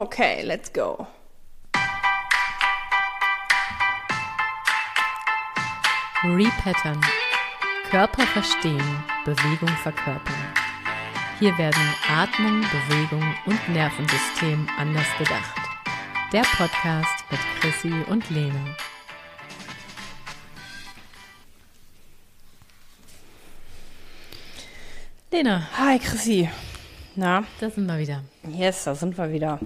Okay, let's go. Repattern. Körper verstehen, Bewegung verkörpern. Hier werden Atmung, Bewegung und Nervensystem anders gedacht. Der Podcast mit Chrissy und Lena. Lena. Hi Chrissy. Na? Da sind wir wieder. Yes, da sind wir wieder.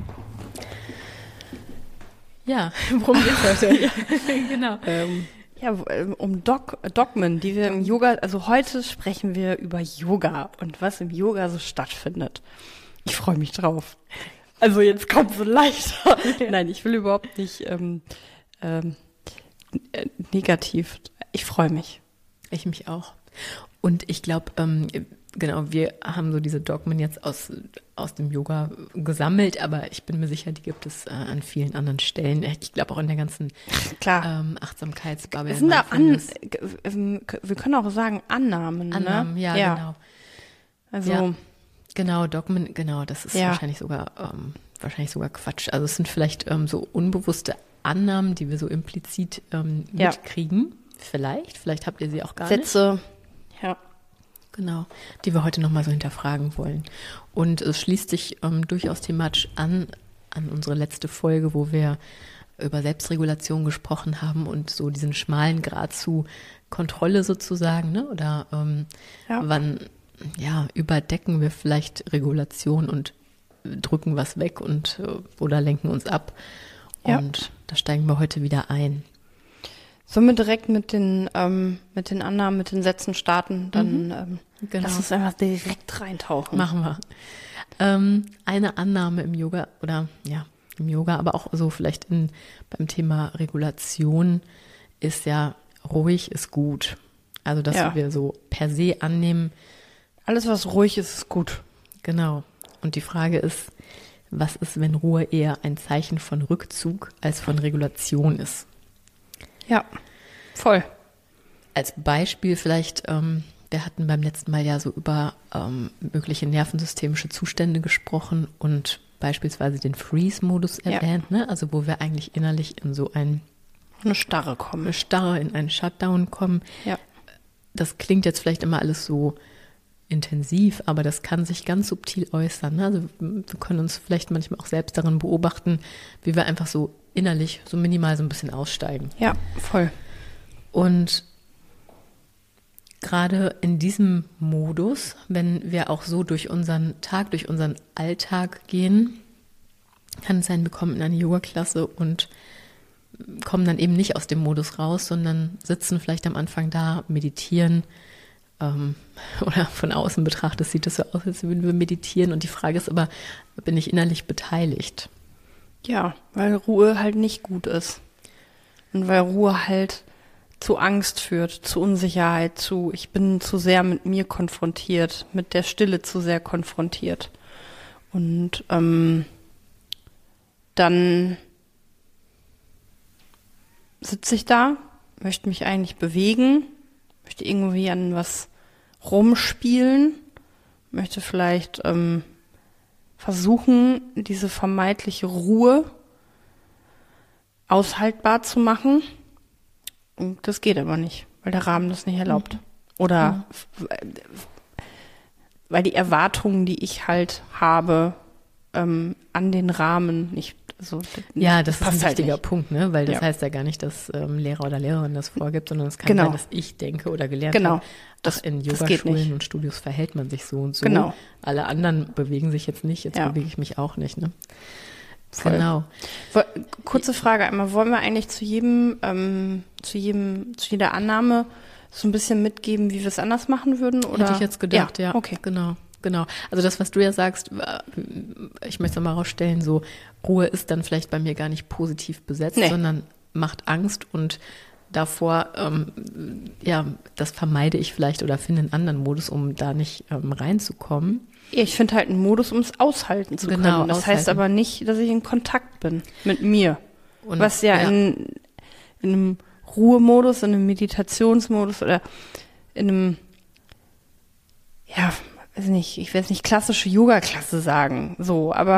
Ja, worum geht's heute? Genau. Um Dogmen, die wir im Yoga, also heute sprechen wir über Yoga und was im Yoga so stattfindet. Ich freue mich drauf. Also jetzt kommt so leichter. Nein, ich will überhaupt nicht negativ. Ich freue mich. Ich mich auch. Und ich glaube, genau, wir haben so diese Dogmen jetzt aus dem Yoga gesammelt, aber ich bin mir sicher, die gibt es an vielen anderen Stellen. Ich glaube auch in der ganzen Achtsamkeitsbubble. Sind da wir können auch sagen Annahmen, Annahmen, ne? Ja, genau. Also ja, genau, Dogmen, genau, das ist wahrscheinlich sogar Quatsch. Also es sind vielleicht so unbewusste Annahmen, die wir so implizit mitkriegen. Vielleicht habt ihr sie auch gar nicht. Sätze, ja. Genau, die wir heute nochmal so hinterfragen wollen. Und es schließt sich durchaus thematisch an unsere letzte Folge, wo wir über Selbstregulation gesprochen haben und so diesen schmalen Grad zu Kontrolle sozusagen, ne? Oder wann überdecken wir vielleicht Regulation und drücken was weg und oder lenken uns ab. Und da steigen wir heute wieder ein. Sollen wir direkt mit den Annahmen, mit den Sätzen starten? Dann genau. Lass uns einfach direkt reintauchen. Machen wir. Eine Annahme im Yoga aber auch so vielleicht beim Thema Regulation ist ja, ruhig ist gut. Also, dass wir so per se annehmen. Alles, was ruhig ist, ist gut. Genau. Und die Frage ist, was ist, wenn Ruhe eher ein Zeichen von Rückzug als von Regulation ist? Ja, voll. Als Beispiel vielleicht, wir hatten beim letzten Mal ja so über mögliche nervensystemische Zustände gesprochen und beispielsweise den Freeze-Modus erwähnt, ne? Also wo wir eigentlich innerlich in so eine Starre kommen. In einen Shutdown kommen. Ja. Das klingt jetzt vielleicht immer alles so intensiv, aber das kann sich ganz subtil äußern. Ne? Also wir können uns vielleicht manchmal auch selbst darin beobachten, wie wir einfach so innerlich so minimal so ein bisschen aussteigen. Ja, voll. Und gerade in diesem Modus, wenn wir auch so durch unseren Tag, durch unseren Alltag gehen, kann es sein, wir kommen in eine Yoga-Klasse und kommen dann eben nicht aus dem Modus raus, sondern sitzen vielleicht am Anfang da, meditieren, oder von außen betrachtet sieht es so aus, als würden wir meditieren. Und die Frage ist aber, bin ich innerlich beteiligt? Ja, weil Ruhe halt nicht gut ist. Und weil Ruhe halt zu Angst führt, zu Unsicherheit, ich bin zu sehr mit mir konfrontiert, mit der Stille zu sehr konfrontiert. Und dann sitze ich da, möchte mich eigentlich bewegen, möchte irgendwie an was rumspielen, möchte vielleicht versuchen, diese vermeintliche Ruhe aushaltbar zu machen. Und das geht aber nicht, weil der Rahmen das nicht erlaubt. Oder weil die Erwartungen, die ich halt habe, an den Rahmen nicht. Also, das ist ein halt wichtiger nicht. Punkt, ne? Weil das heißt ja gar nicht, dass Lehrer oder Lehrerin das vorgibt, sondern es kann sein, dass ich denke oder gelernt habe. In Yogaschulen und Studios verhält man sich so und so. Genau. Alle anderen bewegen sich jetzt nicht, jetzt bewege ich mich auch nicht, ne? Voll. Genau. Kurze Frage einmal, wollen wir eigentlich zu jeder Annahme so ein bisschen mitgeben, wie wir es anders machen würden? Oder? Hätte ich jetzt gedacht, ja. Okay. Genau. Also das, was du ja sagst, ich möchte es mal rausstellen, so Ruhe ist dann vielleicht bei mir gar nicht positiv besetzt, sondern macht Angst und davor, das vermeide ich vielleicht oder finde einen anderen Modus, um da nicht reinzukommen. Ja, ich finde halt einen Modus, um es aushalten zu können. Das heißt aber nicht, dass ich in Kontakt bin mit mir. Und, was in einem Ruhemodus, in einem Meditationsmodus oder in einem, ich will jetzt nicht klassische Yoga-Klasse sagen, so, aber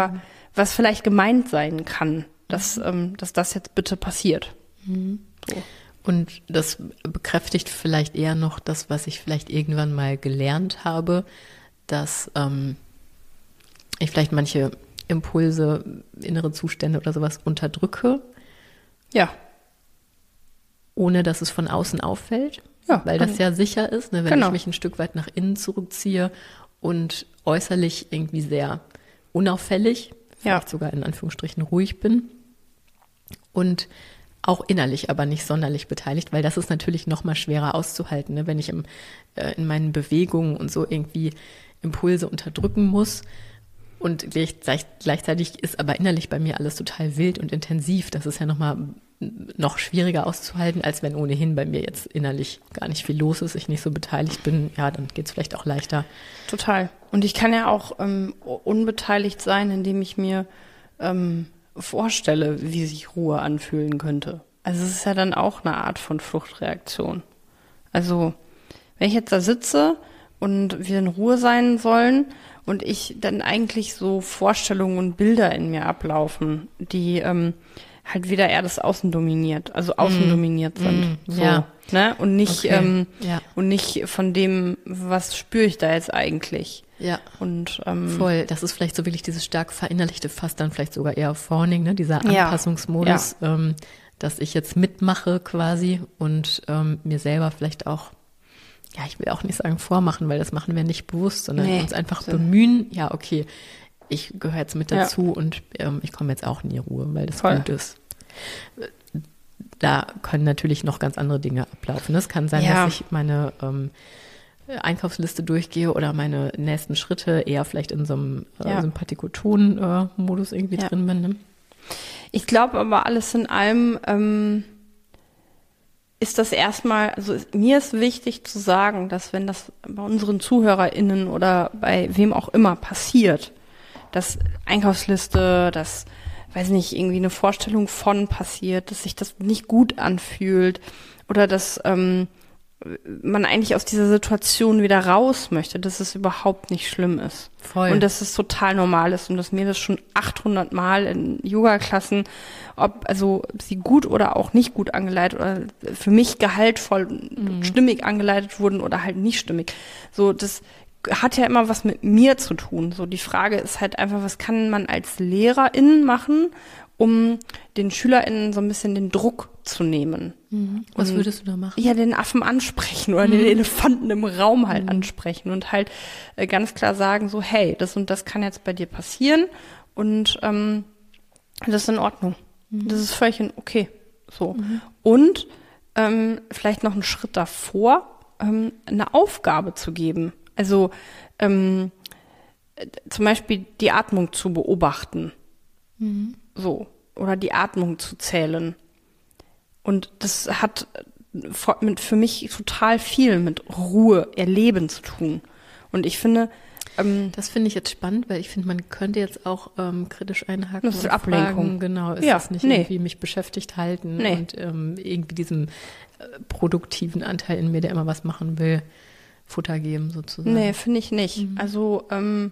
was vielleicht gemeint sein kann, dass das jetzt bitte passiert. So. Und das bekräftigt vielleicht eher noch das, was ich vielleicht irgendwann mal gelernt habe, dass ich vielleicht manche Impulse, innere Zustände oder sowas unterdrücke. Ja. Ohne dass es von außen auffällt. Ja, weil das ja sicher ist, ne, wenn genau. ich mich ein Stück weit nach innen zurückziehe und äußerlich irgendwie sehr unauffällig, vielleicht sogar in Anführungsstrichen ruhig bin und auch innerlich aber nicht sonderlich beteiligt, weil das ist natürlich noch mal schwerer auszuhalten, ne, wenn ich in meinen Bewegungen und so irgendwie Impulse unterdrücken muss. Und gleichzeitig ist aber innerlich bei mir alles total wild und intensiv. Das ist ja noch schwieriger auszuhalten, als wenn ohnehin bei mir jetzt innerlich gar nicht viel los ist, ich nicht so beteiligt bin. Ja, dann geht es vielleicht auch leichter. Total. Und ich kann ja auch unbeteiligt sein, indem ich mir vorstelle, wie sich Ruhe anfühlen könnte. Also es ist ja dann auch eine Art von Fluchtreaktion. Also wenn ich jetzt da sitze und wir in Ruhe sein sollen und ich dann eigentlich so Vorstellungen und Bilder in mir ablaufen, die halt wieder eher das Außen dominiert, also außen dominiert sind. So, ja. Ne? Und nicht, Okay. und nicht von dem, was spüre ich da jetzt eigentlich. Ja. Und voll. Das ist vielleicht so wirklich dieses stark verinnerlichte, fast dann vielleicht sogar eher Fawning, ne? Dieser Anpassungsmodus, dass ich jetzt mitmache quasi und mir selber vielleicht auch, ja, ich will auch nicht sagen vormachen, weil das machen wir nicht bewusst, sondern uns einfach bemühen, ja, okay, ich gehöre jetzt mit dazu und ich komme jetzt auch in die Ruhe, weil das gut ist. Da können natürlich noch ganz andere Dinge ablaufen. Es kann sein, dass ich meine Einkaufsliste durchgehe oder meine nächsten Schritte eher vielleicht in so einem Sympathikoton-Modus irgendwie drin bin. Ne? Ich glaube aber alles in allem ist das erstmal, also mir ist wichtig zu sagen, dass wenn das bei unseren ZuhörerInnen oder bei wem auch immer passiert, dass Einkaufsliste, dass, weiß nicht, irgendwie eine Vorstellung von passiert, dass sich das nicht gut anfühlt oder dass man eigentlich aus dieser Situation wieder raus möchte, dass es überhaupt nicht schlimm ist. Voll. Und dass es total normal ist und dass mir das schon 800 Mal in Yoga-Klassen, ob sie gut oder auch nicht gut angeleitet oder für mich gehaltvoll, stimmig angeleitet wurden oder halt nicht stimmig. So, das hat ja immer was mit mir zu tun. So, die Frage ist halt einfach, was kann man als LehrerInnen machen, um den SchülerInnen so ein bisschen den Druck zu nehmen. Was würdest du da machen? Ja, den Affen ansprechen oder den Elefanten im Raum halt ansprechen und halt ganz klar sagen so, hey, das und das kann jetzt bei dir passieren und das ist in Ordnung. Das ist völlig okay. So. Und vielleicht noch einen Schritt davor, eine Aufgabe zu geben. Also zum Beispiel die Atmung zu beobachten. So. Oder die Atmung zu zählen. Und das hat für mich total viel mit Ruhe erleben zu tun. Und ich finde, das finde ich jetzt spannend, weil ich finde, man könnte jetzt auch kritisch einhaken. Das ist Ablenkung. Fragen, genau, ist das nicht irgendwie mich beschäftigt halten und irgendwie diesem produktiven Anteil in mir, der immer was machen will, Futter geben sozusagen. Nee, finde ich nicht. Also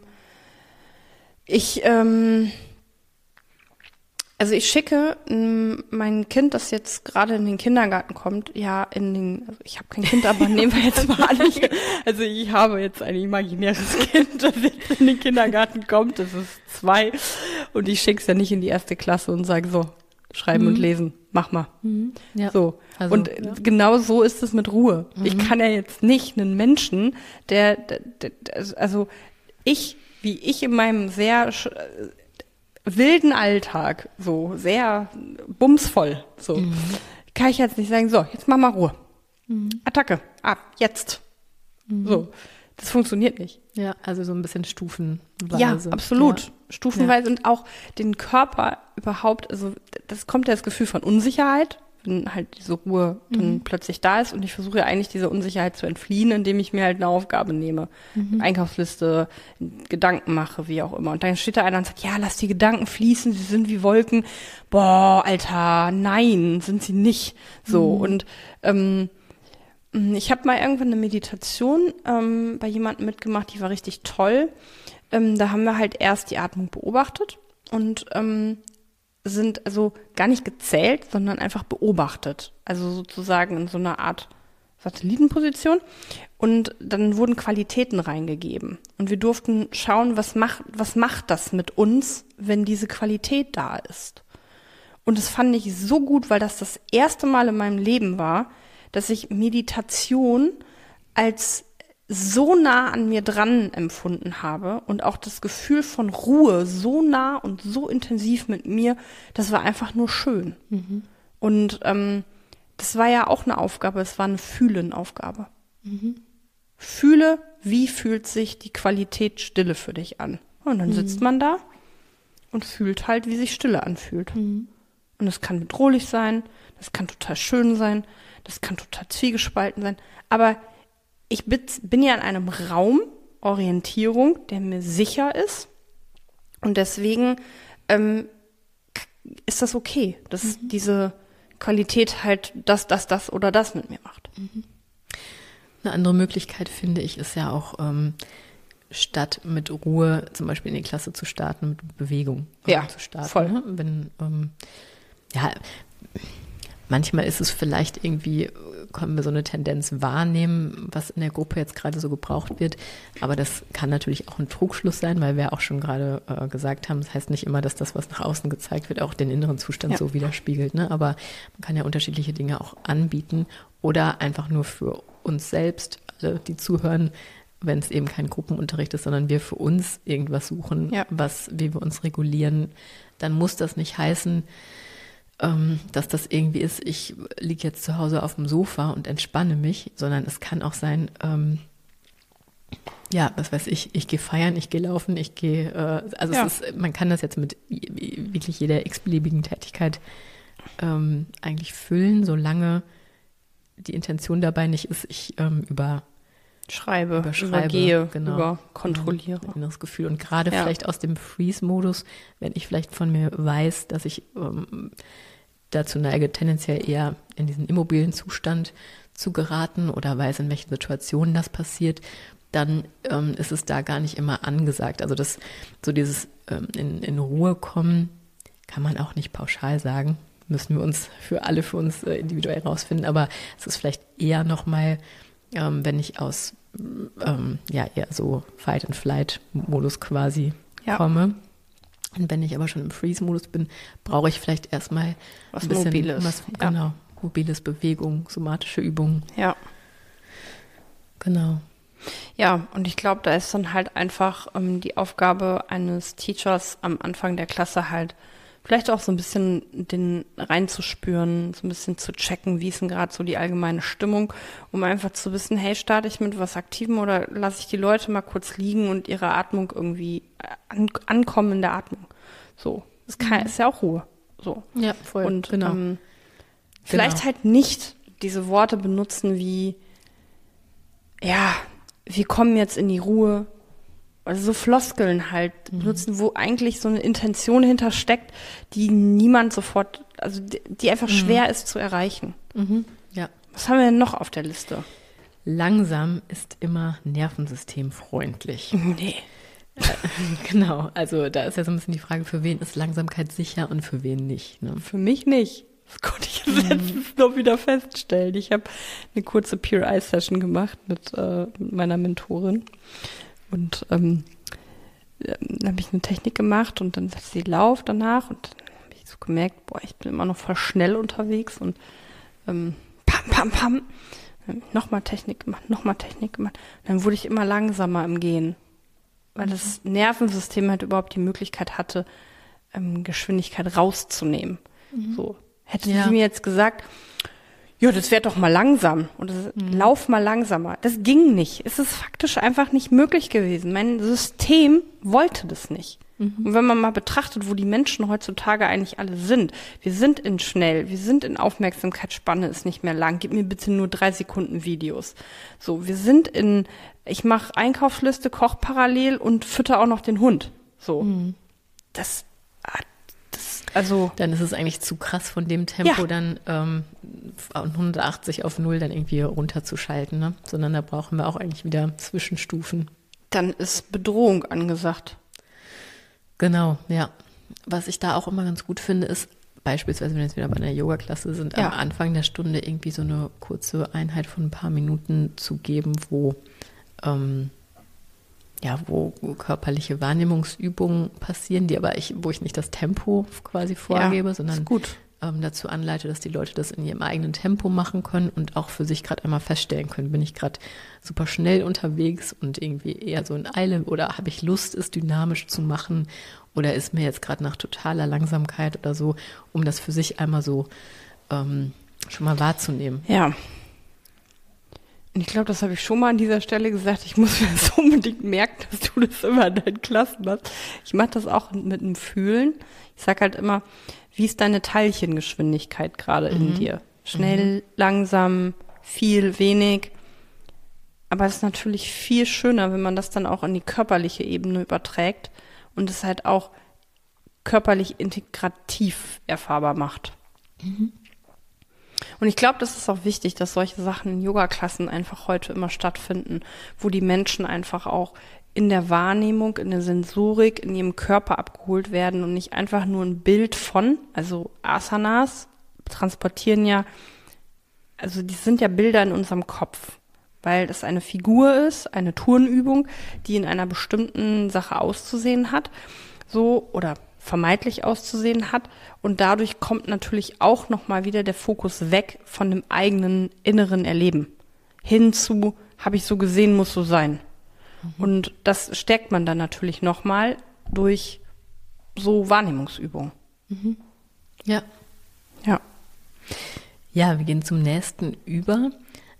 ich schicke mein Kind, das jetzt gerade in den Kindergarten kommt, ich habe kein Kind, aber nehmen wir jetzt mal an, ich habe jetzt ein imaginäres Kind, das jetzt in den Kindergarten kommt, das ist 2 und ich schicke es ja nicht in die 1. Klasse und sage so, schreiben und lesen, mach mal. Ja. So. Also, und genau so ist es mit Ruhe. Ich kann ja jetzt nicht einen Menschen, wie ich in meinem sehr wilden Alltag, so sehr bumsvoll, so, kann ich jetzt nicht sagen, so, jetzt mach mal Ruhe. Attacke, ab, jetzt. So, das funktioniert nicht. Ja, also so ein bisschen stufenweise. Ja, absolut. Ja. Stufenweise und auch den Körper überhaupt, also das kommt ja das Gefühl von Unsicherheit, wenn halt diese Ruhe dann plötzlich da ist und ich versuche ja eigentlich dieser Unsicherheit zu entfliehen, indem ich mir halt eine Aufgabe nehme, Einkaufsliste, Gedanken mache, wie auch immer. Und dann steht da einer und sagt, ja, lass die Gedanken fließen, sie sind wie Wolken. Boah, Alter, nein, sind sie nicht. So, und ich habe mal irgendwann eine Meditation bei jemandem mitgemacht, die war richtig toll. Da haben wir halt erst die Atmung beobachtet, und sind also gar nicht gezählt, sondern einfach beobachtet. Also sozusagen in so einer Art Satellitenposition. Und dann wurden Qualitäten reingegeben. Und wir durften schauen, was macht das mit uns, wenn diese Qualität da ist. Und das fand ich so gut, weil das erste Mal in meinem Leben war, dass ich Meditation als so nah an mir dran empfunden habe und auch das Gefühl von Ruhe so nah und so intensiv mit mir, das war einfach nur schön. Mhm. Und das war ja auch eine Aufgabe, es war eine Fühlen-Aufgabe. Mhm. Fühle, wie fühlt sich die Qualität Stille für dich an? Und dann sitzt man da und fühlt halt, wie sich Stille anfühlt. Mhm. Und es kann bedrohlich sein, das kann total schön sein, das kann total zwiegespalten sein, aber ich bin ja in einem Raum, Orientierung, der mir sicher ist. Und deswegen ist das okay, dass diese Qualität halt das oder das mit mir macht. Eine andere Möglichkeit, finde ich, ist ja auch, statt mit Ruhe zum Beispiel in die Klasse zu starten, mit Bewegung zu starten. Voll. Ne? Wenn, manchmal ist es vielleicht irgendwie, können wir so eine Tendenz wahrnehmen, was in der Gruppe jetzt gerade so gebraucht wird. Aber das kann natürlich auch ein Trugschluss sein, weil wir auch schon gerade gesagt haben, das heißt nicht immer, dass das, was nach außen gezeigt wird, auch den inneren Zustand so widerspiegelt. Ne? Aber man kann ja unterschiedliche Dinge auch anbieten oder einfach nur für uns selbst, alle, die zuhören, wenn es eben kein Gruppenunterricht ist, sondern wir für uns irgendwas suchen, wie wir uns regulieren. Dann muss das nicht heißen, dass das irgendwie ist, ich liege jetzt zu Hause auf dem Sofa und entspanne mich, sondern es kann auch sein, was weiß ich gehe feiern, ich gehe laufen, es ist, man kann das jetzt mit wirklich jeder x-beliebigen Tätigkeit eigentlich füllen, solange die Intention dabei nicht ist, ich übergehe, überkontrolliere. Inneres Gefühl. Und gerade vielleicht aus dem Freeze-Modus, wenn ich vielleicht von mir weiß, dass ich dazu neige, tendenziell eher in diesen immobilen Zustand zu geraten oder weiß, in welchen Situationen das passiert, dann ist es da gar nicht immer angesagt. Also dieses in Ruhe kommen kann man auch nicht pauschal sagen. Müssen wir uns für uns individuell rausfinden. Aber es ist vielleicht eher nochmal, wenn ich aus eher so Fight-and-Flight-Modus quasi komme. Und wenn ich aber schon im Freeze-Modus bin, brauche ich vielleicht erstmal was ein bisschen Mobiles. Mobiles, Bewegung, somatische Übungen. Ja. Genau. Ja, und ich glaube, da ist dann halt einfach die Aufgabe eines Teachers am Anfang der Klasse halt vielleicht auch so ein bisschen den reinzuspüren, so ein bisschen zu checken, wie ist denn gerade so die allgemeine Stimmung, um einfach zu wissen, hey, starte ich mit was Aktivem oder lasse ich die Leute mal kurz liegen und ihre Atmung irgendwie ankommen in der Atmung. So, ist ja auch Ruhe. So. Ja, voll. Und vielleicht halt nicht diese Worte benutzen wie, wir kommen jetzt in die Ruhe. Also so Floskeln halt benutzen, wo eigentlich so eine Intention hintersteckt, die niemand sofort, also die einfach schwer ist zu erreichen. Mhm. Ja. Was haben wir denn noch auf der Liste? Langsam ist immer nervensystemfreundlich. Nee. Genau, also da ist ja so ein bisschen die Frage, für wen ist Langsamkeit sicher und für wen nicht. Ne? Für mich nicht. Das konnte ich letztens noch wieder feststellen. Ich habe eine kurze Peer-Eye-Session gemacht mit meiner Mentorin. Und dann habe ich eine Technik gemacht und dann setzt sie Lauf danach und dann habe ich so gemerkt, ich bin immer noch voll schnell unterwegs und pam, pam, pam. Nochmal Technik gemacht. Und dann wurde ich immer langsamer im Gehen, weil das Nervensystem halt überhaupt die Möglichkeit hatte, Geschwindigkeit rauszunehmen. So. Hätte sie mir jetzt gesagt, ja, das wäre doch mal langsam oder lauf mal langsamer. Das ging nicht. Es ist faktisch einfach nicht möglich gewesen. Mein System wollte das nicht. Und wenn man mal betrachtet, wo die Menschen heutzutage eigentlich alle sind, wir sind in Aufmerksamkeitsspanne ist nicht mehr lang. Gib mir bitte nur 3 Sekunden Videos. So, wir sind ich mache Einkaufsliste, koch parallel und fütter auch noch den Hund. So, also dann ist es eigentlich zu krass von dem Tempo dann 180 auf 0 dann irgendwie runterzuschalten, ne? Sondern da brauchen wir auch eigentlich wieder Zwischenstufen. Dann ist Bedrohung angesagt. Genau, ja. Was ich da auch immer ganz gut finde, ist beispielsweise, wenn wir jetzt wieder bei einer Yoga-Klasse sind, am Anfang der Stunde irgendwie so eine kurze Einheit von ein paar Minuten zu geben, wo wo körperliche Wahrnehmungsübungen passieren, wo ich nicht das Tempo quasi vorgebe, sondern dazu anleite, dass die Leute das in ihrem eigenen Tempo machen können und auch für sich gerade einmal feststellen können, bin ich gerade super schnell unterwegs und irgendwie eher so in Eile oder habe ich Lust, es dynamisch zu machen oder ist mir jetzt gerade nach totaler Langsamkeit oder so, um das für sich einmal so schon mal wahrzunehmen. Ja. Und ich glaube, das habe ich schon mal an dieser Stelle gesagt. Ich muss mir das unbedingt merken, dass du das immer in deinen Klassen machst. Ich mache das auch mit dem Fühlen. Ich sage halt immer, wie ist deine Teilchengeschwindigkeit gerade in dir? Schnell, langsam, viel, wenig. Aber es ist natürlich viel schöner, wenn man das dann auch an die körperliche Ebene überträgt und es halt auch körperlich integrativ erfahrbar macht. Und ich glaube, das ist auch wichtig, dass solche Sachen in Yoga-Klassen einfach heute immer stattfinden, wo die Menschen einfach auch in der Wahrnehmung, in der Sensorik, in ihrem Körper abgeholt werden und nicht einfach nur ein Bild von, also Asanas transportieren ja, also die sind ja Bilder in unserem Kopf, weil das eine Figur ist, eine Turnübung, die in einer bestimmten Sache auszusehen hat, so oder vermeintlich auszusehen hat und dadurch kommt natürlich auch nochmal wieder der Fokus weg von dem eigenen inneren Erleben hin zu, habe ich so gesehen, muss so sein. Und das stärkt man dann natürlich nochmal durch so Wahrnehmungsübungen. Ja. Ja. Ja, wir gehen zum nächsten über.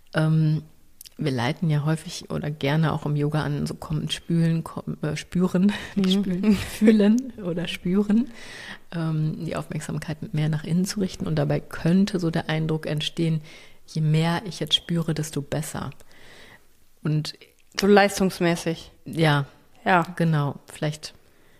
Wir leiten ja häufig oder gerne auch im Yoga an, so spüren, nicht spülen, fühlen oder spüren, die Aufmerksamkeit mehr nach innen zu richten. Und dabei könnte so der Eindruck entstehen, je mehr ich jetzt spüre, desto besser. Und so leistungsmäßig. Ja, genau. Vielleicht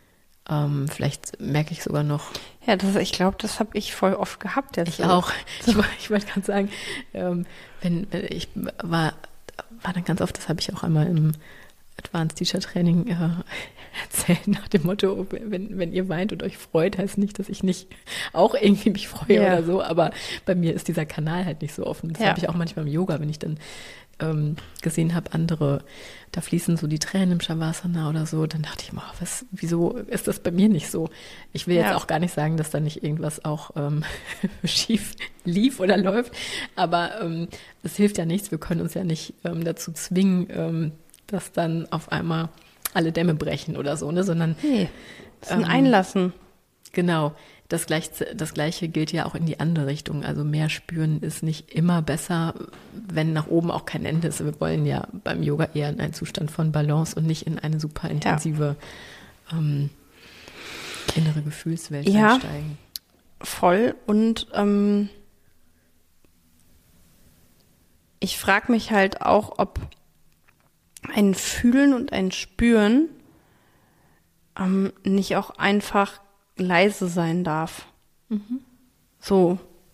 merke ich sogar noch. Ja, ich glaube, das habe ich voll oft gehabt jetzt. Ich auch. Ich wollte gerade sagen, wenn ich war dann ganz oft, das habe ich auch einmal im Advanced Teacher Training erzählt, nach dem Motto, wenn ihr weint und euch freut, heißt nicht, dass ich nicht auch irgendwie mich freue oder so, aber bei mir ist dieser Kanal halt nicht so offen. Das habe ich auch manchmal im Yoga, wenn ich dann gesehen habe, andere, da fließen so die Tränen im Shavasana oder so, dann dachte ich immer, wieso ist das bei mir nicht so? Ich will jetzt auch gar nicht sagen, dass da nicht irgendwas auch schief lief oder läuft, aber es hilft ja nichts, wir können uns ja nicht dazu zwingen, dass dann auf einmal alle Dämme brechen oder so, ne, sondern das ist ein Einlassen. Genau. Das Gleiche gilt ja auch in die andere Richtung. Also mehr spüren ist nicht immer besser, wenn nach oben auch kein Ende ist. Wir wollen ja beim Yoga eher in einen Zustand von Balance und nicht in eine super intensive innere Gefühlswelt einsteigen. Voll. Und ich frage mich halt auch, ob ein Fühlen und ein Spüren nicht auch einfach leise sein darf. So.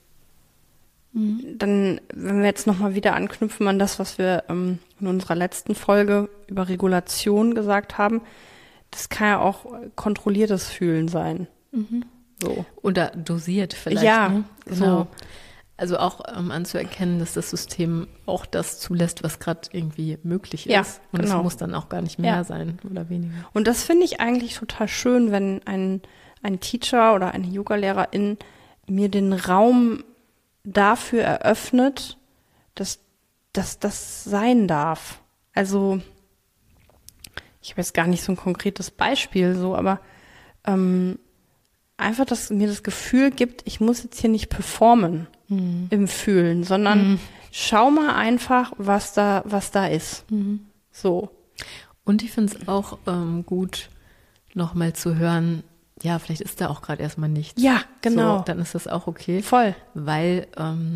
Dann, wenn wir jetzt nochmal wieder anknüpfen an das, was wir in unserer letzten Folge über Regulation gesagt haben, das kann ja auch kontrolliertes Fühlen sein. So. Oder dosiert vielleicht. Ja, ne? Genau. so. Also auch anzuerkennen, dass das System auch das zulässt, was gerade irgendwie möglich ist. Ja, und genau. es muss dann auch gar nicht mehr sein oder weniger. Und das finde ich eigentlich total schön, wenn ein Teacher oder eine Yogalehrerin mir den Raum dafür eröffnet, dass das sein darf. Also ich habe jetzt gar nicht so ein konkretes Beispiel, so, aber einfach, dass mir das Gefühl gibt, ich muss jetzt hier nicht performen im Fühlen, sondern schau mal einfach, was da ist. So. Und ich finde es auch gut, nochmal zu hören, ja, vielleicht ist da auch gerade erstmal nichts. Ja, genau. So, dann ist das auch okay. Voll. Weil,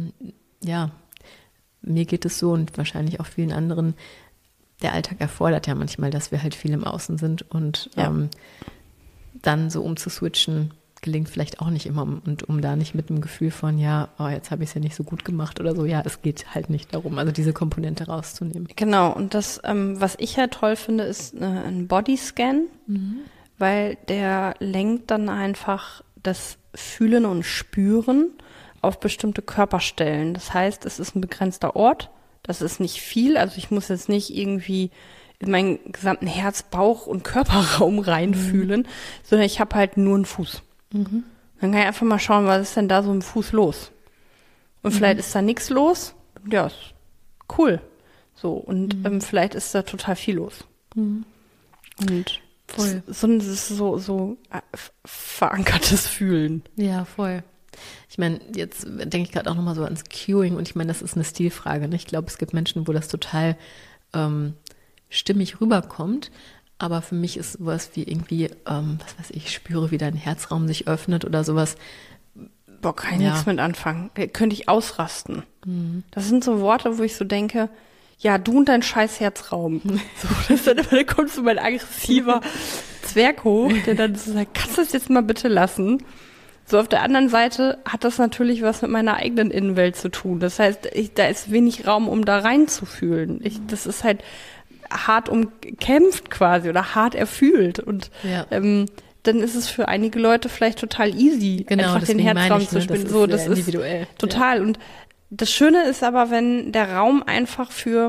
mir geht es so und wahrscheinlich auch vielen anderen, der Alltag erfordert ja manchmal, dass wir halt viel im Außen sind und dann so umzuswitchen, gelingt vielleicht auch nicht immer und um da nicht mit dem Gefühl von, jetzt habe ich es ja nicht so gut gemacht oder so, es geht halt nicht darum, also diese Komponente rauszunehmen. Genau, und das, was ich ja toll finde, ist ein Bodyscan, weil der lenkt dann einfach das Fühlen und Spüren auf bestimmte Körperstellen. Das heißt, es ist ein begrenzter Ort, das ist nicht viel, also ich muss jetzt nicht irgendwie in meinen gesamten Herz-, Bauch- und Körperraum reinfühlen, sondern ich habe halt nur einen Fuß. Dann kann ich einfach mal schauen, was ist denn da so im Fuß los? Und vielleicht ist da nichts los, ja, ist cool. So, und vielleicht ist da total viel los. Und Voll. das ist so verankertes Fühlen. Ja, voll. Ich meine, jetzt denke ich gerade auch nochmal so ans Cueing und ich meine, das ist eine Stilfrage. Ne? Ich glaube, es gibt Menschen, wo das total stimmig rüberkommt, aber für mich ist sowas wie irgendwie, was weiß ich spüre, wie dein Herzraum sich öffnet oder sowas. Boah, kann ich nichts mit anfangen. Könnte ich ausrasten. Das sind so Worte, wo ich so denke, ja, du und dein scheiß Herzraum. So, da kommt so mein aggressiver Zwerg hoch, der dann so sagt, kannst du das jetzt mal bitte lassen? So, auf der anderen Seite hat das natürlich was mit meiner eigenen Innenwelt zu tun. Das heißt, da ist wenig Raum, um da reinzufühlen. Das ist halt hart umkämpft quasi oder hart erfühlt. Und dann ist es für einige Leute vielleicht total easy, einfach den Herzraum zu spielen. So, das ist individuell. Total. Ja. Und das Schöne ist aber, wenn der Raum einfach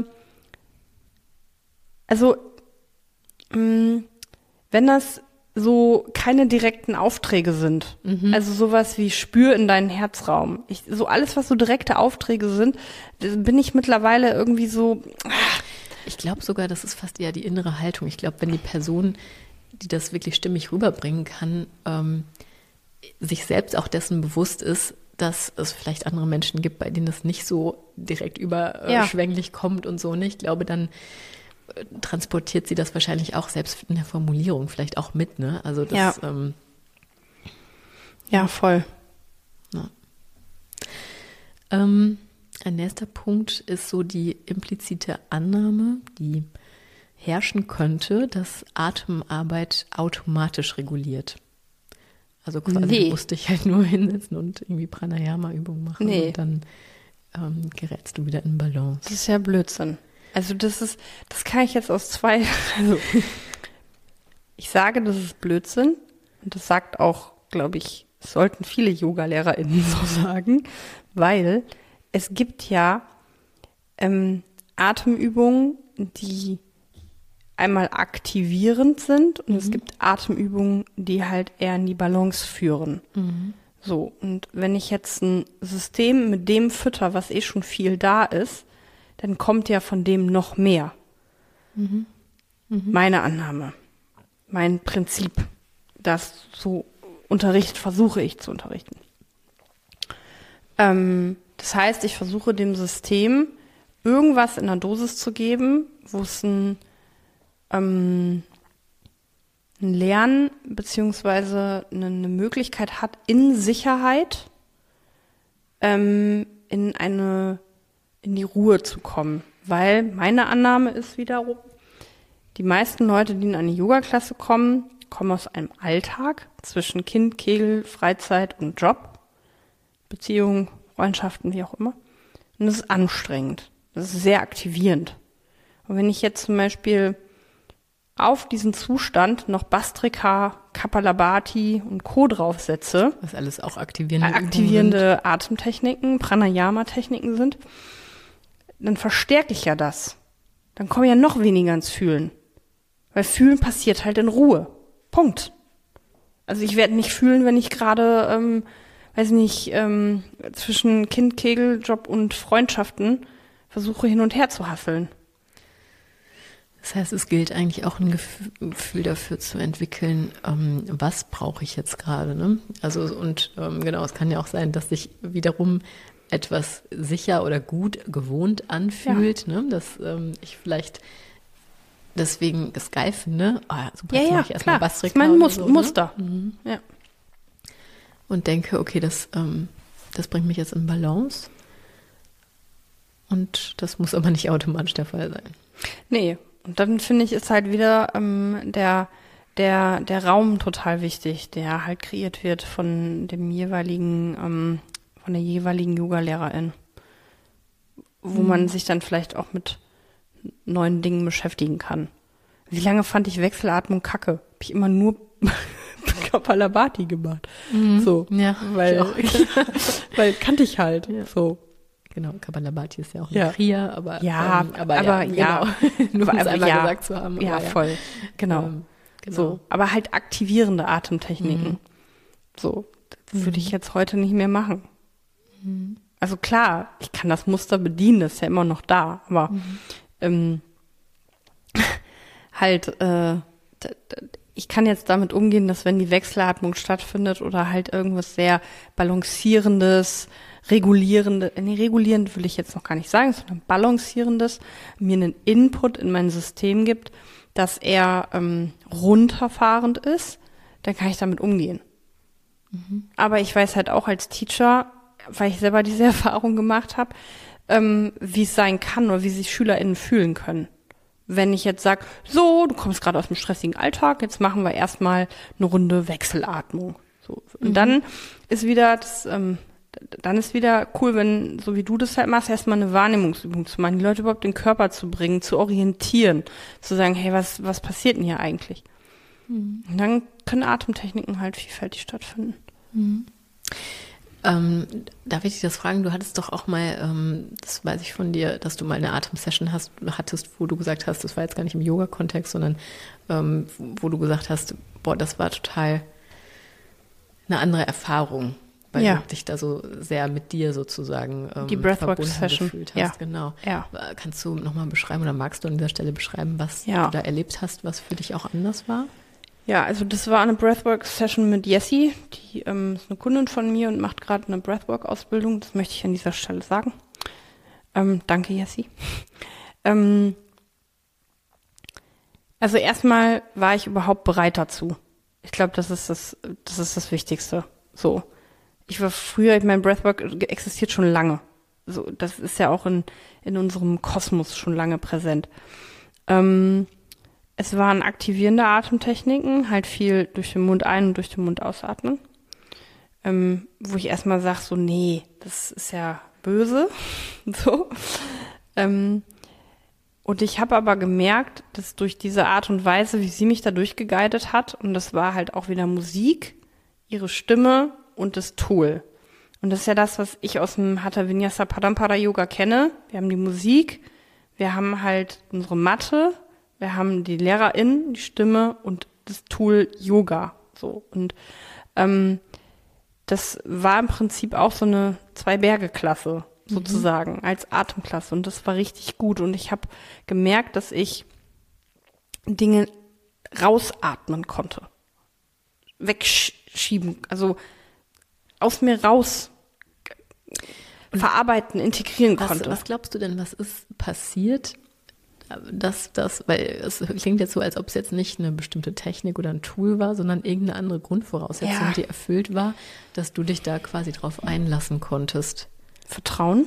wenn das so keine direkten Aufträge sind, also sowas wie spür in deinen Herzraum. So alles, was so direkte Aufträge sind, bin ich mittlerweile irgendwie so. Ich glaube sogar, das ist fast eher die innere Haltung. Ich glaube, wenn die Person, die das wirklich stimmig rüberbringen kann, sich selbst auch dessen bewusst ist, dass es vielleicht andere Menschen gibt, bei denen das nicht so direkt überschwänglich kommt und so. Ne? Ich glaube, dann transportiert sie das wahrscheinlich auch selbst in der Formulierung vielleicht auch mit. Ne? Also das. Ja, voll. Ja. Ein nächster Punkt ist so die implizite Annahme, die herrschen könnte, dass Atemarbeit automatisch reguliert. Also quasi musst dich halt nur hinsetzen und irgendwie Pranayama-Übungen machen und dann gerätst du wieder in Balance. Das ist ja Blödsinn. Also das kann ich jetzt aus zwei, also ich sage, das ist Blödsinn und das sagt auch, glaube ich, das sollten viele Yoga-LehrerInnen so sagen, weil es gibt ja Atemübungen, die einmal aktivierend sind und es gibt Atemübungen, die halt eher in die Balance führen. So, und wenn ich jetzt ein System mit dem fütter, was eh schon viel da ist, dann kommt ja von dem noch mehr. Meine Annahme, mein Prinzip, das so versuche ich zu unterrichten. Das heißt, ich versuche dem System irgendwas in der Dosis zu geben, wo es ein Lernen beziehungsweise eine Möglichkeit hat, in Sicherheit in die Ruhe zu kommen. Weil meine Annahme ist wiederum, die meisten Leute, die in eine Yoga-Klasse kommen aus einem Alltag zwischen Kind, Kegel, Freizeit und Job, Beziehungen, Freundschaften, wie auch immer. Und das ist anstrengend. Das ist sehr aktivierend. Und wenn ich jetzt zum Beispiel auf diesen Zustand noch Bastrika, Kapalabhati und Co. draufsetze, was alles auch aktivierende Atemtechniken, Pranayama-Techniken sind, dann verstärke ich ja das. Dann komme ich ja noch weniger ins Fühlen. Weil Fühlen passiert halt in Ruhe. Punkt. Also ich werde nicht fühlen, wenn ich gerade, zwischen Kind, Kegel, Job und Freundschaften versuche hin und her zu hasseln. Das heißt, es gilt eigentlich auch ein Gefühl dafür zu entwickeln, was brauche ich jetzt gerade. Ne? Also genau, es kann ja auch sein, dass sich wiederum etwas sicher oder gut gewohnt anfühlt, ne? Dass ich vielleicht deswegen es geil finde. Super, jetzt mache ich erstmal Bastrika. Das ist mein Muster. Ne? Ja. Und denke, okay, das bringt mich jetzt in Balance. Und das muss aber nicht automatisch der Fall sein. Nee. Und dann finde ich, ist halt wieder der Raum total wichtig, der halt kreiert wird von der jeweiligen Yoga-Lehrerin, wo man sich dann vielleicht auch mit neuen Dingen beschäftigen kann. Wie lange fand ich Wechselatmung kacke? Habe ich immer nur Kapalabhati gemacht. So, Ja, weil, ich weil kannte ich halt. Ja. So. Genau, Kapalabhati ist ja auch Ja. eine Kriya, aber Ja, aber ja. Nur um es Aber einmal ja. gesagt zu haben. Ja, aber voll. Genau. Genau. So. Aber halt aktivierende Atemtechniken. So. Das würde ich jetzt heute nicht mehr machen. Also klar, ich kann das Muster bedienen, das ist ja immer noch da, aber halt, ich kann jetzt damit umgehen, dass wenn die Wechselatmung stattfindet oder halt irgendwas sehr Balancierendes, regulierend will ich jetzt noch gar nicht sagen, sondern Balancierendes, mir einen Input in mein System gibt, dass er runterfahrend ist, dann kann ich damit umgehen. Aber ich weiß halt auch als Teacher, weil ich selber diese Erfahrung gemacht habe, wie es sein kann oder wie sich SchülerInnen fühlen können. Wenn ich jetzt sage, so, du kommst gerade aus dem stressigen Alltag, jetzt machen wir erstmal eine Runde Wechselatmung. So. Und dann ist wieder cool, wenn, so wie du das halt machst, erstmal eine Wahrnehmungsübung zu machen, die Leute überhaupt in den Körper zu bringen, zu orientieren, zu sagen, hey, was passiert denn hier eigentlich? Und dann können Atemtechniken halt vielfältig stattfinden. Darf ich dich das fragen? Du hattest doch auch mal, das weiß ich von dir, dass du mal eine Atemsession hattest, wo du gesagt hast, das war jetzt gar nicht im Yoga-Kontext, sondern wo du gesagt hast, boah, das war total eine andere Erfahrung, weil du dich da so sehr mit dir sozusagen die Breathwork-Session gefühlt hast. Genau. Ja. Kannst du nochmal beschreiben oder magst du an dieser Stelle beschreiben, was du da erlebt hast, was für dich auch anders war? Ja, also das war eine Breathwork-Session mit Jessie, die ist eine Kundin von mir und macht gerade eine Breathwork-Ausbildung, das möchte ich an dieser Stelle sagen. Danke, Jessie. Also erstmal war ich überhaupt bereit dazu. Ich glaube, das ist das Wichtigste. So. Ich mein Breathwork existiert schon lange. So, das ist ja auch in unserem Kosmos schon lange präsent. Es waren aktivierende Atemtechniken, halt viel durch den Mund ein- und durch den Mund ausatmen. Wo ich erstmal sage, so, nee, das ist ja böse. So. Und ich habe aber gemerkt, dass durch diese Art und Weise, wie sie mich da durchgeguidet hat, und das war halt auch wieder Musik, ihre Stimme und das Tool. Und das ist ja das, was ich aus dem Hatha Vinyasa Parampara Yoga kenne. Wir haben die Musik, wir haben halt unsere Matte, wir haben die LehrerInnen, die Stimme und das Tool Yoga. So. Und das war im Prinzip auch so eine Zwei-Berge-Klasse sozusagen, als Atemklasse. Und das war richtig gut. Und ich habe gemerkt, dass ich Dinge rausatmen konnte. Wegschieben, also aus mir raus verarbeiten, integrieren konnte. Was glaubst du denn, was ist passiert? Weil es klingt jetzt so, als ob es jetzt nicht eine bestimmte Technik oder ein Tool war, sondern irgendeine andere Grundvoraussetzung, die erfüllt war, dass du dich da quasi drauf einlassen konntest. Vertrauen.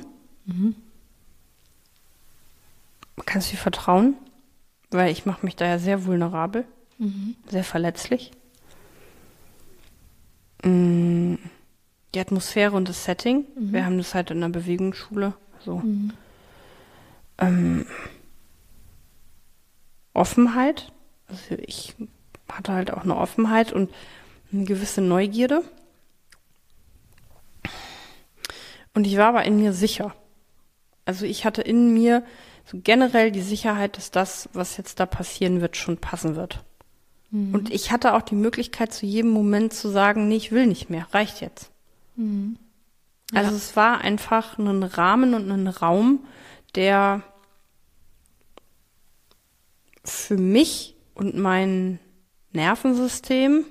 Kannst du dir vertrauen? Weil ich mache mich da ja sehr vulnerabel, sehr verletzlich. Die Atmosphäre und das Setting. Wir haben das halt in der Bewegungsschule. So. Offenheit. Also ich hatte halt auch eine Offenheit und eine gewisse Neugierde. Und ich war aber in mir sicher. Also ich hatte in mir so generell die Sicherheit, dass das, was jetzt da passieren wird, schon passen wird. Und ich hatte auch die Möglichkeit, zu jedem Moment zu sagen, nee, ich will nicht mehr, reicht jetzt. Also es war einfach ein Rahmen und ein Raum, der für mich und mein Nervensystem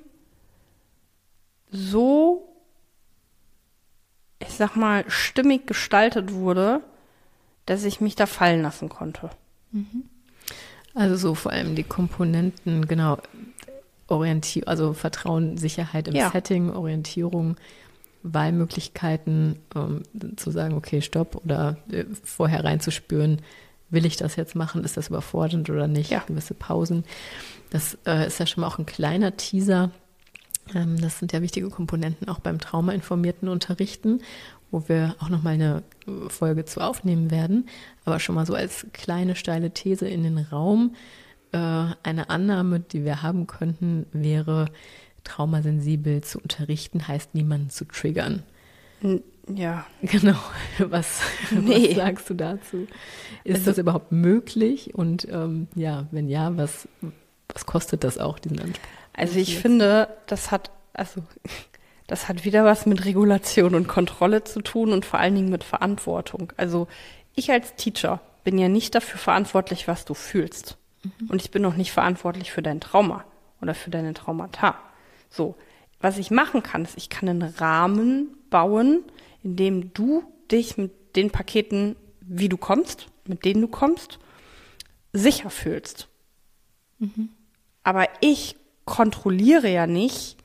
so, ich sag mal, stimmig gestaltet wurde, dass ich mich da fallen lassen konnte. Also so vor allem die Komponenten, genau, also Vertrauen, Sicherheit im Setting, Orientierung, Wahlmöglichkeiten, zu sagen, okay, stopp, oder vorher reinzuspüren, will ich das jetzt machen, ist das überfordernd oder nicht, gewisse Pausen. Das ist ja schon mal auch ein kleiner Teaser. Das sind ja wichtige Komponenten auch beim traumainformierten Unterrichten, wo wir auch nochmal eine Folge zu aufnehmen werden. Aber schon mal so als kleine steile These in den Raum. eine Annahme, die wir haben könnten, wäre, traumasensibel zu unterrichten heißt, niemanden zu triggern. Ja. Genau. Was sagst du dazu? Ist das überhaupt möglich? Und wenn ja, was kostet das auch, diesen Anspruch? Also ich finde, das hat wieder was mit Regulation und Kontrolle zu tun und vor allen Dingen mit Verantwortung. Also ich als Teacher bin ja nicht dafür verantwortlich, was du fühlst. Und ich bin auch nicht verantwortlich für dein Trauma oder für deine Traumata. So, was ich machen kann, ist, ich kann einen Rahmen bauen, in dem du dich mit den Paketen, wie du kommst, mit denen du kommst, sicher fühlst. Aber ich kontrolliere ja nicht,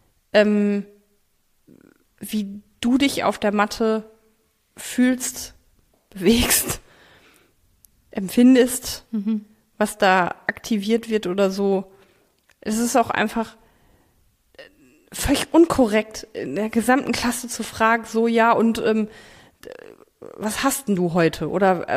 wie du dich auf der Matte fühlst, bewegst, empfindest, was da aktiviert wird oder so. Es ist auch einfach völlig unkorrekt, in der gesamten Klasse zu fragen, so, ja, und was hast denn du heute? Oder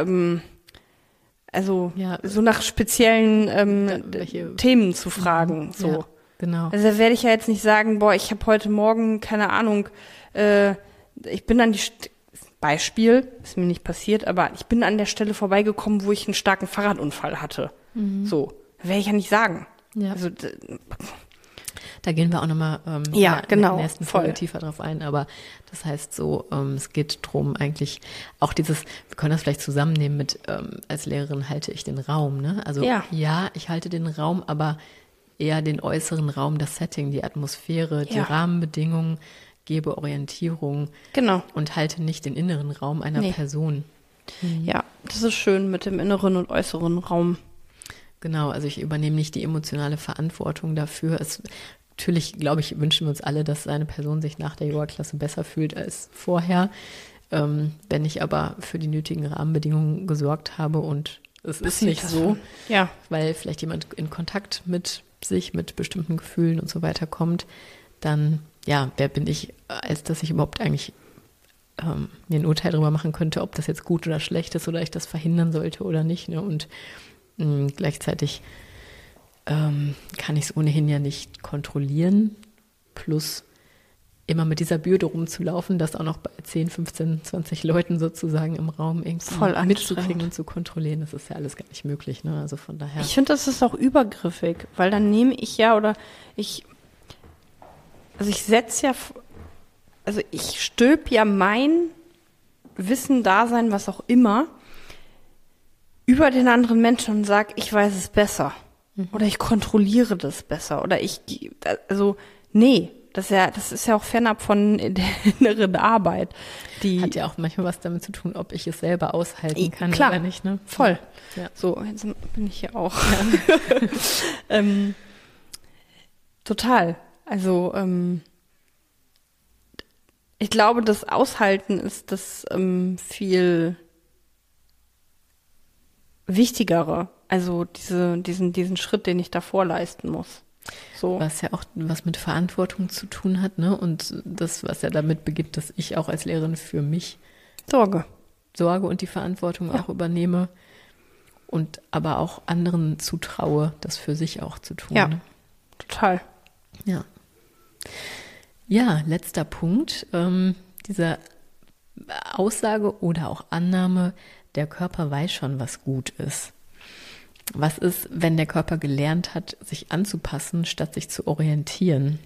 so nach speziellen Themen zu fragen. So. Ja, genau. Also da werde ich ja jetzt nicht sagen, boah, ich habe heute Morgen, keine Ahnung, ich bin an Beispiel, ist mir nicht passiert, aber ich bin an der Stelle vorbeigekommen, wo ich einen starken Fahrradunfall hatte. So, werde ich ja nicht sagen. Ja. Also da gehen wir auch nochmal in der nächsten Folge tiefer drauf ein, aber das heißt so, es geht drum eigentlich auch wir können das vielleicht zusammennehmen mit, als Lehrerin halte ich den Raum, ne? Also ja, ich halte den Raum, aber eher den äußeren Raum, das Setting, die Atmosphäre, die Rahmenbedingungen, gebe Orientierung und halte nicht den inneren Raum einer Person. Ja, das ist schön mit dem inneren und äußeren Raum. Genau, also ich übernehme nicht die emotionale Verantwortung dafür. Natürlich, glaube ich, wünschen wir uns alle, dass eine Person sich nach der Yoga-Klasse besser fühlt als vorher. Wenn ich aber für die nötigen Rahmenbedingungen gesorgt habe und es ist nicht so, weil vielleicht jemand in Kontakt mit sich, mit bestimmten Gefühlen und so weiter kommt, dann, wer bin ich, als dass ich überhaupt eigentlich mir ein Urteil darüber machen könnte, ob das jetzt gut oder schlecht ist oder ich das verhindern sollte oder nicht. Ne? Und gleichzeitig kann ich es ohnehin ja nicht kontrollieren, plus immer mit dieser Bürde rumzulaufen, das auch noch bei 10, 15, 20 Leuten sozusagen im Raum irgendwie mitzukriegen und zu kontrollieren, das ist ja alles gar nicht möglich. Ne? Also von daher. Ich finde, das ist auch übergriffig, weil dann nehme ich ich stülpe ja mein Wissen, Dasein, was auch immer, über den anderen Menschen und sage, ich weiß es besser. Oder ich kontrolliere das besser. Oder das ist ja auch fernab von der inneren Arbeit. Die hat ja auch manchmal was damit zu tun, ob ich es selber aushalten kann oder nicht. Ne? Voll. Ja. So, jetzt bin ich hier auch. Ja. Total. Also, ich glaube, das Aushalten ist das viel Wichtigere. Also diesen Schritt, den ich davor leisten muss. So. Was ja auch was mit Verantwortung zu tun hat, ne? Und das, was ja damit beginnt, dass ich auch als Lehrerin für mich Sorge und die Verantwortung auch übernehme und aber auch anderen zutraue, das für sich auch zu tun. Ja, ne? Total. Ja. Ja, letzter Punkt. Diese Aussage oder auch Annahme, der Körper weiß schon, was gut ist. Was ist, wenn der Körper gelernt hat, sich anzupassen, statt sich zu orientieren?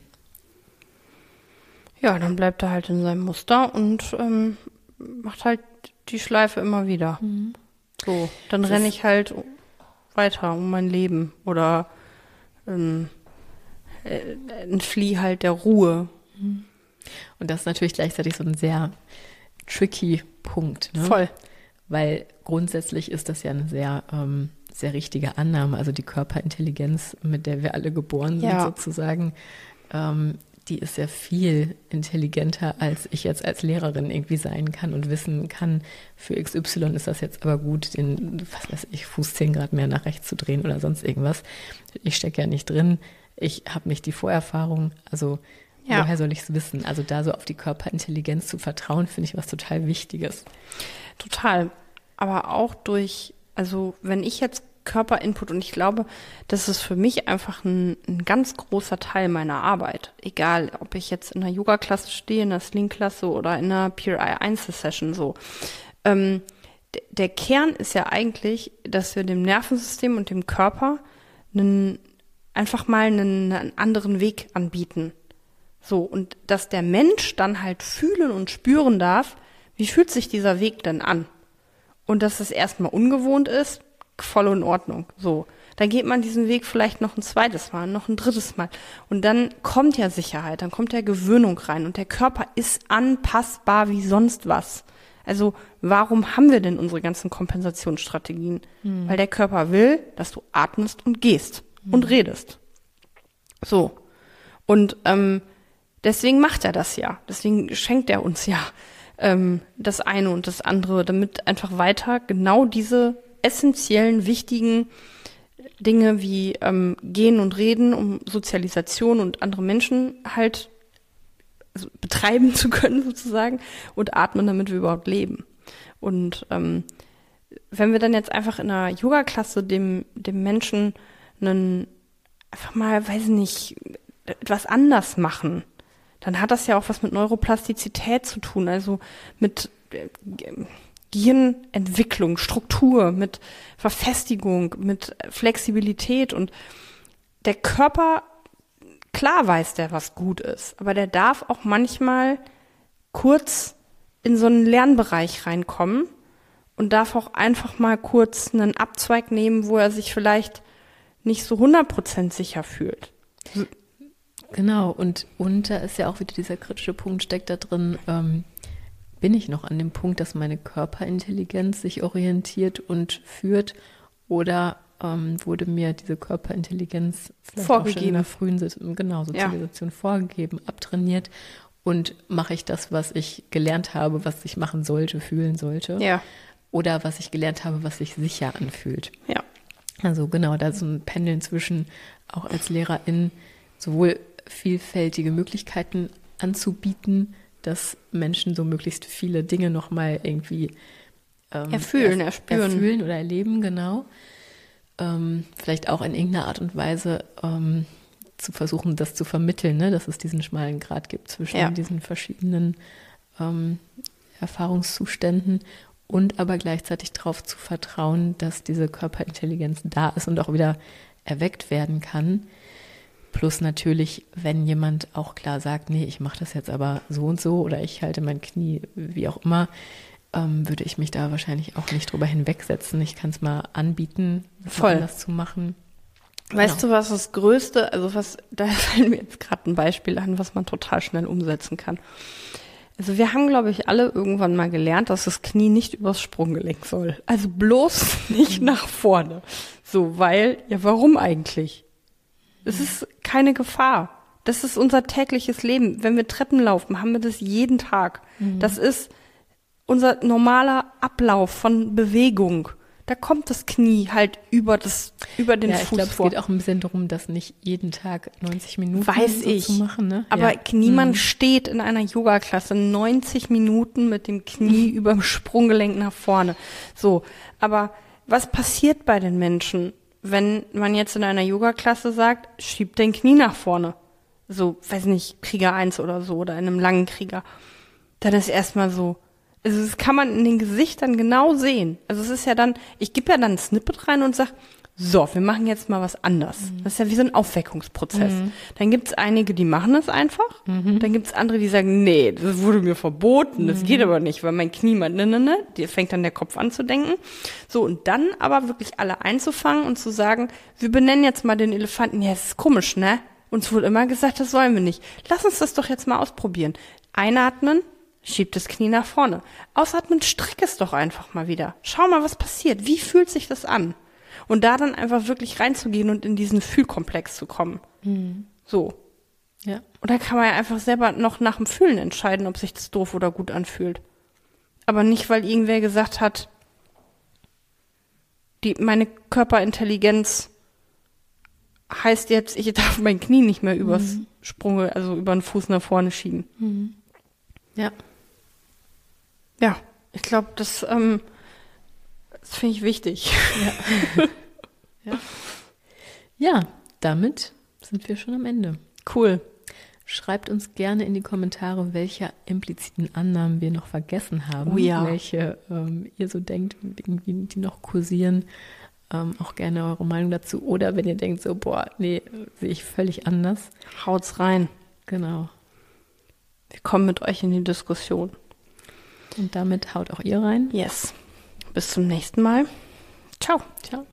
Ja, dann bleibt er halt in seinem Muster und macht halt die Schleife immer wieder. So, dann renne ich halt weiter um mein Leben oder entfliehe halt der Ruhe. Und das ist natürlich gleichzeitig so ein sehr tricky Punkt. Ne? Voll. Weil grundsätzlich ist das ja eine sehr richtige Annahme, also die Körperintelligenz, mit der wir alle geboren sind sozusagen, die ist ja viel intelligenter, als ich jetzt als Lehrerin irgendwie sein kann und wissen kann, für XY ist das jetzt aber gut, den, was weiß ich, Fuß 10 Grad mehr nach rechts zu drehen oder sonst irgendwas. Ich stecke ja nicht drin, ich habe nicht die Vorerfahrung, also woher soll ich es wissen? Also da so auf die Körperintelligenz zu vertrauen, finde ich was total Wichtiges. Total. Aber auch wenn ich jetzt Körperinput. Und ich glaube, das ist für mich einfach ein ganz großer Teil meiner Arbeit. Egal, ob ich jetzt in einer Yoga-Klasse stehe, in einer Sling-Klasse oder in einer Peer-Einzel-Session so. Der Kern ist ja eigentlich, dass wir dem Nervensystem und dem Körper einfach mal einen anderen Weg anbieten. So, und dass der Mensch dann halt fühlen und spüren darf, wie fühlt sich dieser Weg denn an? Und dass es erstmal ungewohnt ist, voll in Ordnung. So, dann geht man diesen Weg vielleicht noch ein zweites Mal, noch ein drittes Mal. Und dann kommt ja Sicherheit, dann kommt ja Gewöhnung rein. Und der Körper ist anpassbar wie sonst was. Also warum haben wir denn unsere ganzen Kompensationsstrategien? Weil der Körper will, dass du atmest und gehst und redest. So. Und deswegen macht er das ja. Deswegen schenkt er uns ja das eine und das andere, damit einfach weiter genau diese essentiellen, wichtigen Dinge wie Gehen und Reden, um Sozialisation und andere Menschen halt betreiben zu können sozusagen und atmen, damit wir überhaupt leben. Und wenn wir dann jetzt einfach in einer Yoga-Klasse dem Menschen einfach mal, weiß ich nicht, etwas anders machen, dann hat das ja auch was mit Neuroplastizität zu tun, also mit Gehirnentwicklung, Struktur, mit Verfestigung, mit Flexibilität. Und der Körper, klar weiß der, was gut ist, aber der darf auch manchmal kurz in so einen Lernbereich reinkommen und darf auch einfach mal kurz einen Abzweig nehmen, wo er sich vielleicht nicht so 100% sicher fühlt. Genau, und da ist ja auch wieder dieser kritische Punkt, steckt da drin, bin ich noch an dem Punkt, dass meine Körperintelligenz sich orientiert und führt, oder wurde mir diese Körperintelligenz vielleicht auch schon in der frühen Sozialisation vorgegeben, abtrainiert, und mache ich das, was ich gelernt habe, was ich machen sollte, fühlen sollte, oder was ich gelernt habe, was sich sicher anfühlt. Ja. Also genau, da ist so ein Pendeln zwischen, auch als Lehrerin, sowohl vielfältige Möglichkeiten anzubieten, dass Menschen so möglichst viele Dinge nochmal irgendwie erspüren oder erleben, genau. Vielleicht auch in irgendeiner Art und Weise zu versuchen, das zu vermitteln, ne? Dass es diesen schmalen Grat gibt zwischen diesen verschiedenen Erfahrungszuständen, und aber gleichzeitig darauf zu vertrauen, dass diese Körperintelligenz da ist und auch wieder erweckt werden kann. Plus natürlich, wenn jemand auch klar sagt, nee, ich mache das jetzt aber so und so, oder ich halte mein Knie, wie auch immer, würde ich mich da wahrscheinlich auch nicht drüber hinwegsetzen. Ich kann es mal anbieten, das zu machen. Weißt du, was das Größte, da fällt mir jetzt gerade ein Beispiel an, was man total schnell umsetzen kann. Also wir haben, glaube ich, alle irgendwann mal gelernt, dass das Knie nicht übers Sprunggelenk soll. Also bloß nicht nach vorne. So, weil, warum eigentlich? Es ist keine Gefahr. Das ist unser tägliches Leben. Wenn wir Treppen laufen, haben wir das jeden Tag. Das ist unser normaler Ablauf von Bewegung. Da kommt das Knie halt über den Fuß vor. Es geht auch ein bisschen darum, das nicht jeden Tag 90 Minuten zu machen. Ne? Aber niemand steht in einer Yoga-Klasse 90 Minuten mit dem Knie über dem Sprunggelenk nach vorne. So, aber was passiert bei den Menschen, wenn man jetzt in einer Yoga-Klasse sagt, schieb dein Knie nach vorne? So, weiß nicht, Krieger 1 oder so, oder in einem langen Krieger. Dann ist erstmal so, also das kann man in den Gesichtern genau sehen. Also es ist ja dann, ich gebe ja dann ein Snippet rein und sag, so, wir machen jetzt mal was anders. Das ist ja wie so ein Aufweckungsprozess. Dann gibt's einige, die machen das einfach. Dann gibt's andere, die sagen, nee, das wurde mir verboten, das geht aber nicht, weil mein Knie mal, die fängt dann der Kopf an zu denken. So, und dann aber wirklich alle einzufangen und zu sagen, wir benennen jetzt mal den Elefanten. Ja, das ist komisch, ne? Uns wurde immer gesagt, das sollen wir nicht. Lass uns das doch jetzt mal ausprobieren. Einatmen. Schieb das Knie nach vorne. Ausatmen, streck es doch einfach mal wieder. Schau mal, was passiert. Wie fühlt sich das an? Und da dann einfach wirklich reinzugehen und in diesen Fühlkomplex zu kommen. So. Ja. Und da kann man ja einfach selber noch nach dem Fühlen entscheiden, ob sich das doof oder gut anfühlt. Aber nicht, weil irgendwer gesagt hat, meine Körperintelligenz heißt jetzt, ich darf mein Knie nicht mehr übers Sprung, also über den Fuß nach vorne schieben. Ja. Ja, ich glaube, das finde ich wichtig. Ja. Ja, damit sind wir schon am Ende. Cool. Schreibt uns gerne in die Kommentare, welche impliziten Annahmen wir noch vergessen haben. Oh ja. Welche ihr so denkt, irgendwie die noch kursieren. Auch gerne eure Meinung dazu. Oder wenn ihr denkt so, boah, nee, sehe ich völlig anders. Haut's rein. Genau. Wir kommen mit euch in die Diskussion. Und damit haut auch ihr rein. Yes. Bis zum nächsten Mal. Ciao. Ciao.